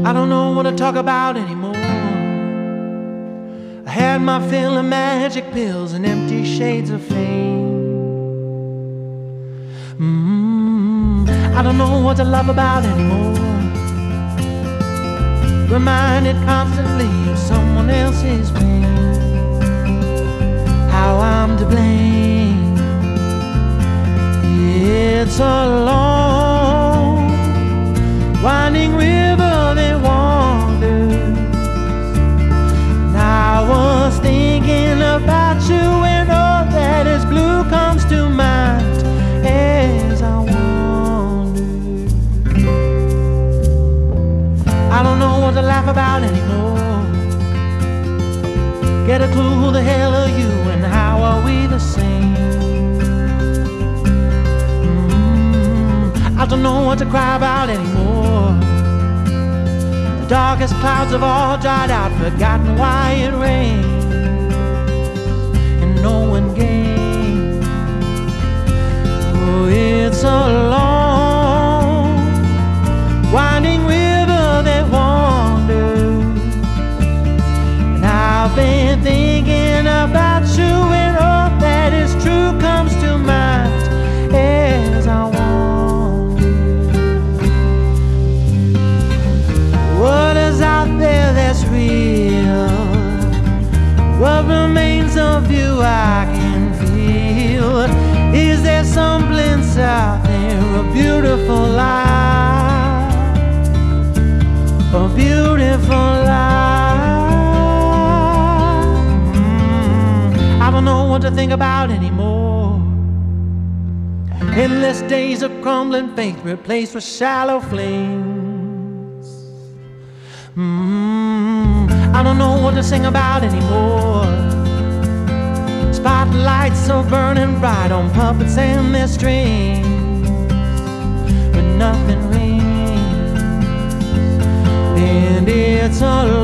I don't know what to talk about anymore. I had my fill of magic pills and empty shades of fame. I don't know what to love about anymore. Reminded constantly of someone else's pain. How I'm to blame. It's a long, winding river that wanders. And I was thinking about you, and all that is blue comes to mind as I wander. I don't know what to laugh about anymore. Get a clue, who the hell are you and how are we the same? I don't know what to cry about anymore. The darkest clouds have all dried out, forgotten why it rains, and no one gains. Oh, it's a long, winding river that wanders, and I've been thinking about you, and all that is true comes to mind as I wander. What is out there that's real? What remains of you I can feel? Is there some glimpse out there, a beautiful life, a beautiful life? I don't know what to think about anymore. Endless days of crumbling faith replaced with shallow flames. I don't know what to sing about anymore. Spotlights so burning bright on puppets and their strings, but nothing rings, and it's a